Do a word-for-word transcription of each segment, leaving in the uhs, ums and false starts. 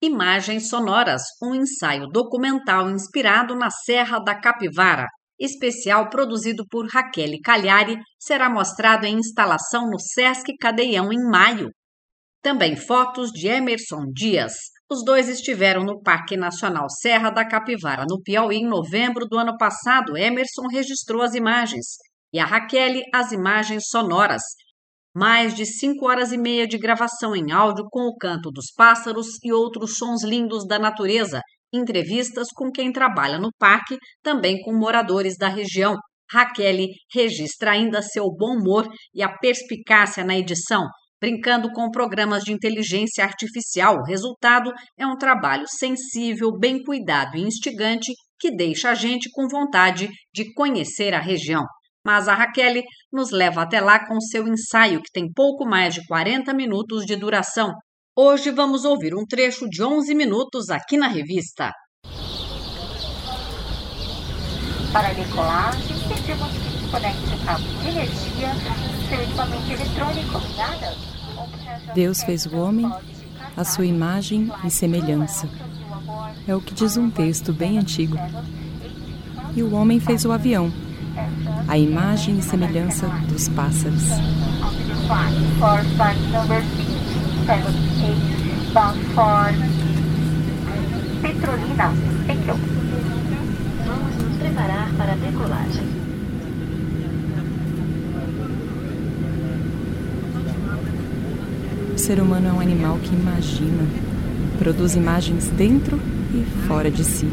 Imagens Sonoras, um ensaio documental inspirado na Serra da Capivara. Especial produzido por Raquel Cagliari, será mostrado em instalação no Sesc Cadeião em maio. Também fotos de Emerson Dias. Os dois estiveram no Parque Nacional Serra da Capivara, no Piauí, em novembro do ano passado. Emerson registrou as imagens e a Raquel as imagens sonoras. Mais de cinco horas e meia de gravação em áudio com o canto dos pássaros e outros sons lindos da natureza. Entrevistas com quem trabalha no parque, também com moradores da região. Raquel registra ainda seu bom humor e a perspicácia na edição, brincando com programas de inteligência artificial. O resultado é um trabalho sensível, bem cuidado e instigante que deixa a gente com vontade de conhecer a região. Mas a Raquel nos leva até lá com seu ensaio, que tem pouco mais de quarenta minutos de duração. Hoje vamos ouvir um trecho de onze minutos aqui na revista. Para a decolagem, pedimos que desconecte o cabo de energia, seu equipamento eletrônico, nada. Deus fez o homem à sua imagem e semelhança. É o que diz um texto bem antigo. E o homem fez o avião, a imagem e semelhança dos pássaros. Petrolina, Petro. Vamos nos preparar para a decolagem. O ser humano é um animal que imagina, produz imagens dentro e fora de si.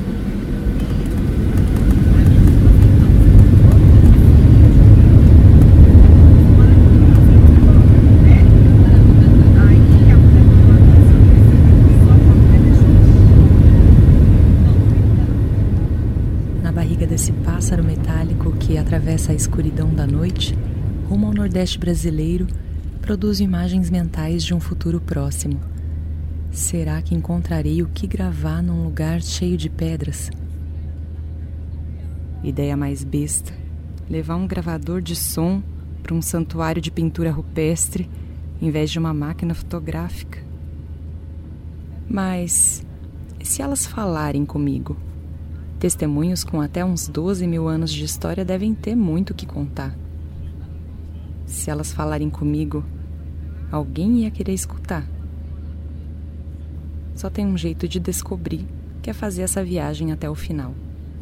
Na barriga desse pássaro metálico que atravessa a escuridão da noite, rumo ao Nordeste brasileiro, produzo imagens mentais de um futuro próximo. Será que encontrarei o que gravar num lugar cheio de pedras? Ideia mais besta: levar um gravador de som para um santuário de pintura rupestre em vez de uma máquina fotográfica. Mas e se elas falarem comigo? Testemunhos com até uns doze mil anos de história devem ter muito o que contar. Se elas falarem comigo, alguém ia querer escutar. Só tem um jeito de descobrir, que é fazer essa viagem até o final.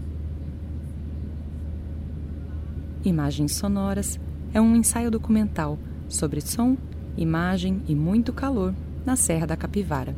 Imagens Sonoras é um ensaio documental sobre som, imagem e muito calor na Serra da Capivara.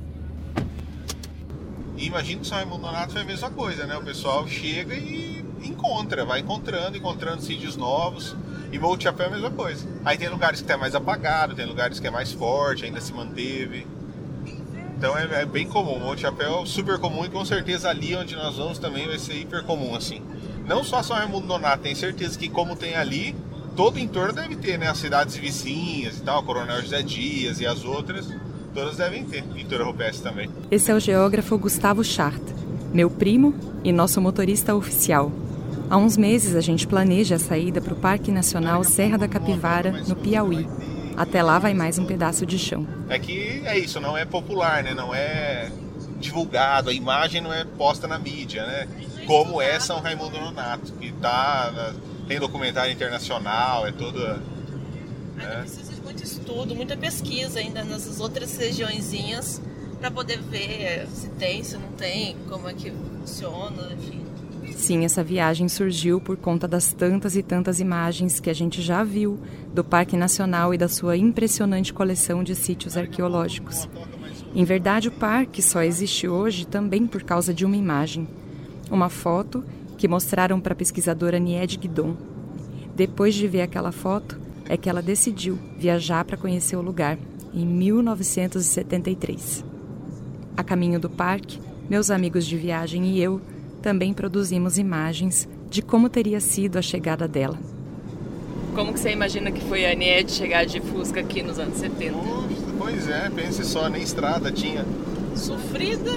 E imagino que São Raimundo Nonato foi a mesma coisa, né? O pessoal chega e encontra, vai encontrando, encontrando sítios novos. E Morro do Chapéu é a mesma coisa. Aí tem lugares que é mais apagado, tem lugares que é mais forte, ainda se manteve. Então é, é bem comum. Morro do Chapéu é super comum e com certeza ali onde nós vamos também vai ser hiper comum, assim. Não só São Raimundo Nonato, tenho certeza que como tem ali, todo o entorno deve ter, né? As cidades vizinhas e tal, Coronel José Dias e as outras, todas devem ter. Pintura rupestre também. Esse é o geógrafo Gustavo Chart, meu primo e nosso motorista oficial. Há uns meses a gente planeja a saída para o Parque Nacional Serra da Capivara, no Piauí. Até lá vai mais um pedaço de chão. É que é isso, não é popular, né? Não é divulgado, a imagem não é posta na mídia, né? Como é São Raimundo Nonato, que tá, tem documentário internacional, é toda... Né? Ainda precisa de muito estudo, muita pesquisa ainda nessas outras regiõezinhas para poder ver se tem, se não tem, como é que funciona, enfim. Sim, essa viagem surgiu por conta das tantas e tantas imagens que a gente já viu do Parque Nacional e da sua impressionante coleção de sítios arqueológicos. Em verdade, o parque só existe hoje também por causa de uma imagem. Uma foto que mostraram para a pesquisadora Niede Guidon. Depois de ver aquela foto, é que ela decidiu viajar para conhecer o lugar, em mil novecentos e setenta e três. A caminho do parque, meus amigos de viagem e eu também produzimos imagens de como teria sido a chegada dela. Como que você imagina que foi a Niede chegar de Fusca aqui nos anos setenta? Pois é, pense só, nem estrada tinha. Sofrida.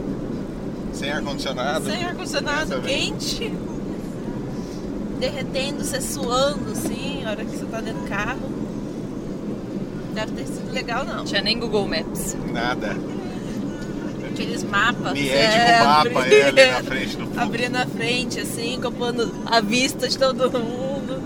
Sem ar-condicionado. Sem ar-condicionado, quente. Derretendo, você suando, assim, a hora que você tá dentro do carro. Deve ter sido legal, não. Tinha nem Google Maps. Nada. aqueles mapas. Mede com o mapa, abrir, é, ali na frente do fogo. Abrir na frente, assim, ocupando a vista de todo mundo.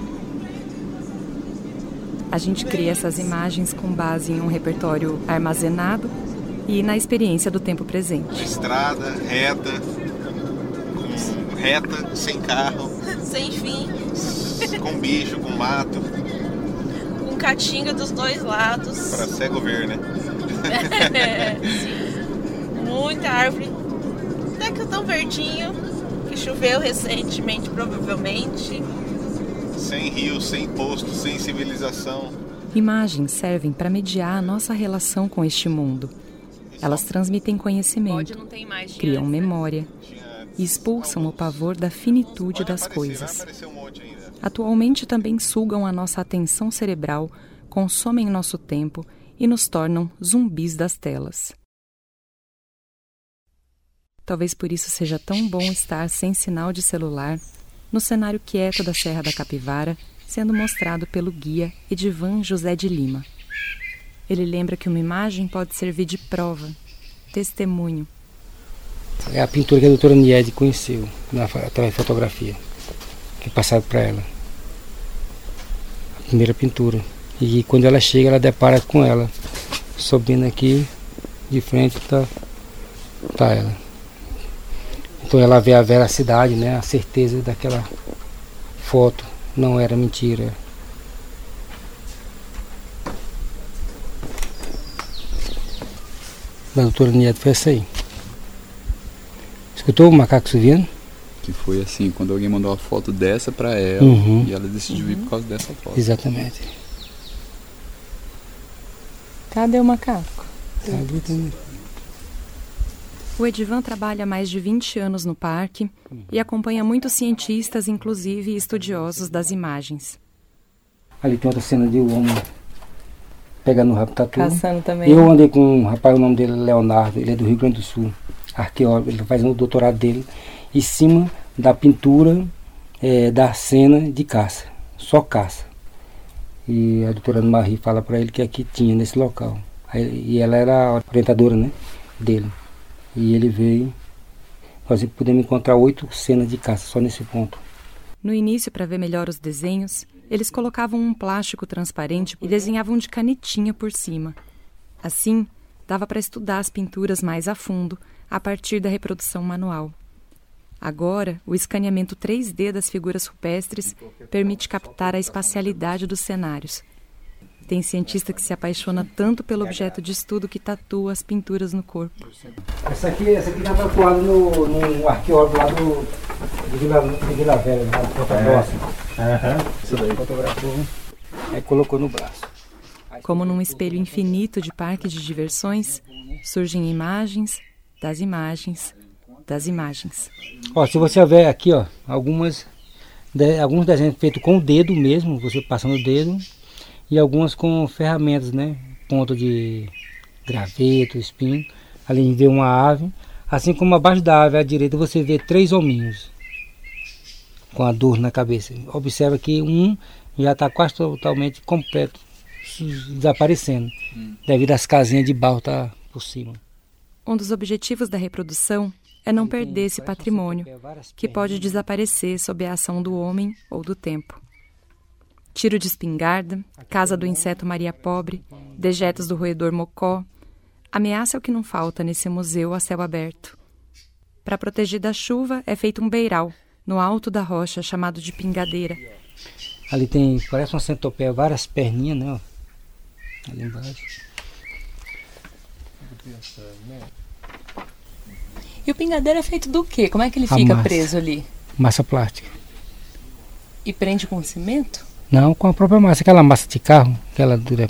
A gente cria essas imagens com base em um repertório armazenado e na experiência do tempo presente. Estrada, reta, com reta, sem carro. Sem fim. Com bicho, com mato. Com caatinga dos dois lados. Para cego ver, né? É, muita árvore. Até que tão verdinho, que choveu recentemente, provavelmente. Sem rio, sem posto, sem civilização. Imagens servem para mediar a nossa relação com este mundo. Elas transmitem conhecimento, criam memória e expulsam o pavor da finitude das coisas. Atualmente também sugam a nossa atenção cerebral, consomem nosso tempo e nos tornam zumbis das telas. Talvez por isso seja tão bom estar sem sinal de celular, no cenário quieto da Serra da Capivara, sendo mostrado pelo guia Edivan José de Lima. Ele lembra que uma imagem pode servir de prova, testemunho. É a pintura que a doutora Niede conheceu, na, através de fotografia, que passaram para ela. A primeira pintura. E quando ela chega, ela depara com ela. Subindo aqui, de frente, tá, tá ela. Então ela vê a veracidade, né, a certeza daquela foto. Não era mentira. Da doutora Nieto foi essa aí. Escutou o macaco subindo? Que foi assim, quando alguém mandou uma foto dessa pra ela, uhum. e ela decidiu ir por causa dessa foto. Exatamente. Cadê o macaco? Tá ali também. O Edivan trabalha há mais de vinte anos no parque e acompanha muitos cientistas, inclusive estudiosos das imagens. Ali tem outra cena de um homem pegando o rabo tatu. Caçando também. Eu andei com um rapaz, o nome dele é Leonardo, ele é do Rio Grande do Sul, arqueólogo, ele faz o doutorado dele em cima da pintura é, da cena de caça, só caça. E a doutora Ana Marie fala para ele que aqui tinha, nesse local. Aí, e ela era a orientadora, né, dele. E ele veio, nós pudemos encontrar oito cenas de caça, só nesse ponto. No início, para ver melhor os desenhos, eles colocavam um plástico transparente e desenhavam de canetinha por cima. Assim, dava para estudar as pinturas mais a fundo, a partir da reprodução manual. Agora, o escaneamento três D das figuras rupestres permite captar a espacialidade dos cenários. Tem cientista que se apaixona tanto pelo objeto de estudo que tatua as pinturas no corpo. Essa aqui, essa aqui está tatuada no, no arqueólogo lá do, de, Vila, de Vila Velha, lá do Ponta Grossa. Aham. Isso daí. Fotografou, aí colocou no braço. Como num espelho infinito de parques de diversões, surgem imagens das imagens das imagens. Ó, se você ver aqui, ó, algumas, de, alguns desenhos feitos com o dedo mesmo, você passando o dedo, e algumas com ferramentas, né? Ponto de graveto, espinho. Ali vê uma ave. Assim como abaixo da ave à direita você vê três hominhos com a dor na cabeça. Observa que um já está quase totalmente completo, desaparecendo, hum. devido às casinhas de barro estar tá por cima. Um dos objetivos da reprodução é não perder esse patrimônio, que pode desaparecer sob a ação do homem ou do tempo. Tiro de espingarda, casa do inseto Maria Pobre, dejetos do roedor Mocó. Ameaça é o que não falta nesse museu a céu aberto. Para proteger da chuva, é feito um beiral, no alto da rocha, chamado de pingadeira. Ali tem, parece uma centopeia, várias perninhas, né? Ali embaixo. E o pingadeiro é feito do quê? Como é que ele fica preso ali? Massa plástica. E prende com cimento? Não, com a própria massa, aquela massa de carro, aquela dura.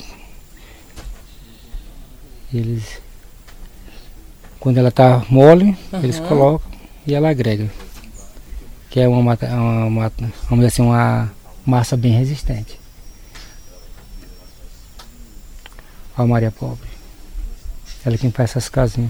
Eles, quando ela está mole, uhum. eles colocam e ela agrega. Que é uma, mata, uma, uma, vamos dizer assim, uma massa bem resistente. Olha a Maria Pobre. Ela é quem faz essas casinhas.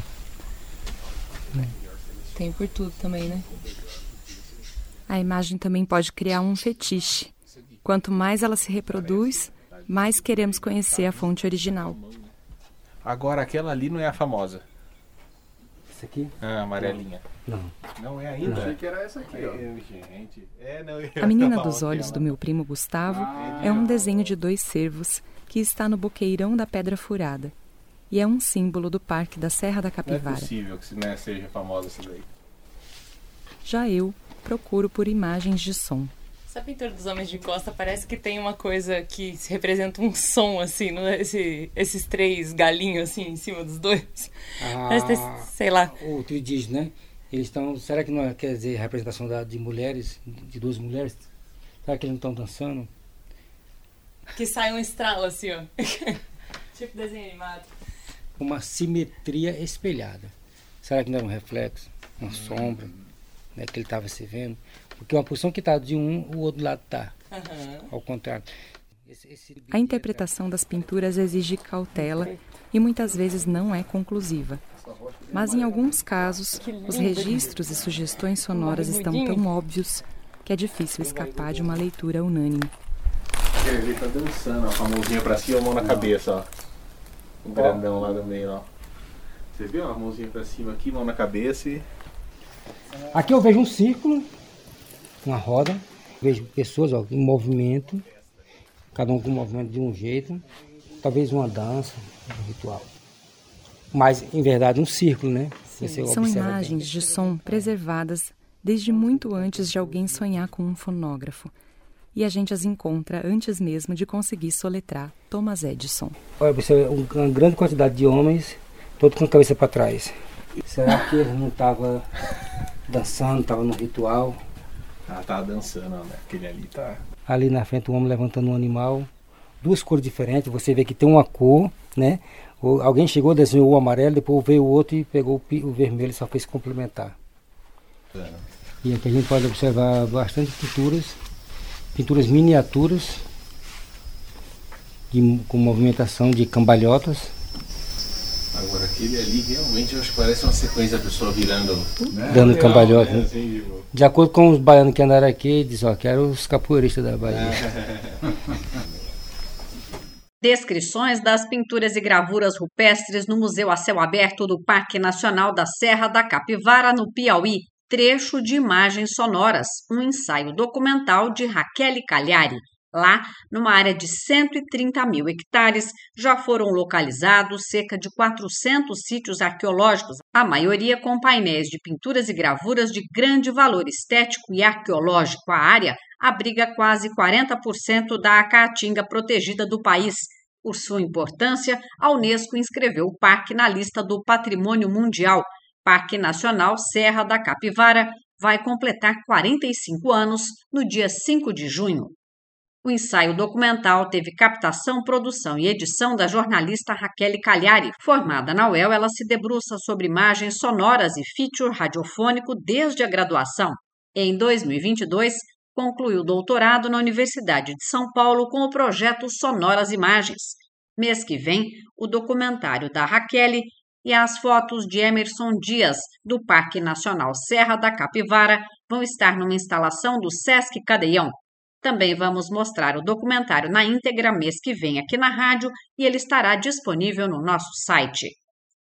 Tem por tudo também, né? A imagem também pode criar um fetiche. Quanto mais ela se reproduz, mais queremos conhecer a fonte original. Agora, aquela ali não é a famosa. Essa aqui? Ah, amarelinha. Não. Não é ainda? Não. Achei que era essa aqui, ó. Gente. É, não, A menina dos olhos do meu primo Gustavo é um desenho de dois cervos que está no boqueirão da Pedra Furada e é um símbolo do Parque da Serra da Capivara. Não é possível que né, seja famosa essa daí. Já eu procuro por imagens de som. Essa pintura dos homens de costa parece que tem uma coisa que representa um som, assim, não é? Esse, esses três galinhos, assim, em cima dos dois. Ah, Parece ter, sei lá. O trio diz, né? Eles estão... Será que não é, quer dizer, representação da, de mulheres, de duas mulheres? Será que eles não estão dançando? Que sai um estralo, assim, ó. Tipo desenho animado. Uma simetria espelhada. Será que não era um reflexo? Uma hum. sombra? Né, que ele estava se vendo? Porque uma posição que está de um, o outro lado está. Uhum. Ao contrário. Esse, esse... A interpretação das pinturas exige cautela e muitas vezes não é conclusiva. Mas em alguns casos, os registros e sugestões sonoras estão tão óbvios que é difícil escapar de uma leitura unânime. Ele tá dançando, ó, com a mãozinha pra cima, a mão na cabeça, ó. O grandão lá do meio, ó. Você viu? A mãozinha pra cima aqui, mão na cabeça e... Aqui eu vejo um círculo, uma roda, vejo pessoas ó, em movimento, cada um com um movimento de um jeito, talvez uma dança, um ritual. Mas, em verdade, um círculo, né? São imagens de som preservadas desde muito antes de alguém sonhar com um fonógrafo. E a gente as encontra antes mesmo de conseguir soletrar Thomas Edison. Olha, você vê uma grande quantidade de homens, todos com a cabeça para trás. Será que ele não estava dançando, estava no ritual? Ah, tá dançando, né? Aquele ali tá... Ali na frente o homem levantando um animal, duas cores diferentes, você vê que tem uma cor, né? Alguém chegou, desenhou o amarelo, depois veio o outro e pegou o vermelho e só fez complementar. É. E aqui a gente pode observar bastante pinturas, pinturas miniaturas, de, com movimentação de cambalhotas. Agora aquele ali realmente eu acho que parece uma sequência da pessoa virando, né? Dando cambalhota. Né? Né? Assim, tipo... De acordo com os baianos que andaram aqui, diz, ó, que eram os capoeiristas da Bahia. Descrições das pinturas e gravuras rupestres no Museu a Céu Aberto do Parque Nacional da Serra da Capivara, no Piauí. Trecho de imagens sonoras, um ensaio documental de Raquel Cagliari. Lá, numa área de cento e trinta mil hectares, já foram localizados cerca de quatrocentos sítios arqueológicos, a maioria com painéis de pinturas e gravuras de grande valor estético e arqueológico. A área abriga quase quarenta por cento da caatinga protegida do país. Por sua importância, a Unesco inscreveu o parque na lista do Patrimônio Mundial. Parque Nacional Serra da Capivara vai completar quarenta e cinco anos no dia cinco de junho. O ensaio documental teve captação, produção e edição da jornalista Raquel Cagliari. Formada na U E L, ela se debruça sobre imagens sonoras e feature radiofônico desde a graduação. Em dois mil e vinte e dois, concluiu o doutorado na Universidade de São Paulo com o projeto Sonoras Imagens. Mês que vem, o documentário da Raquel e as fotos de Emerson Dias, do Parque Nacional Serra da Capivara, vão estar numa instalação do Sesc Cadeião. Também vamos mostrar o documentário na íntegra mês que vem aqui na rádio e ele estará disponível no nosso site.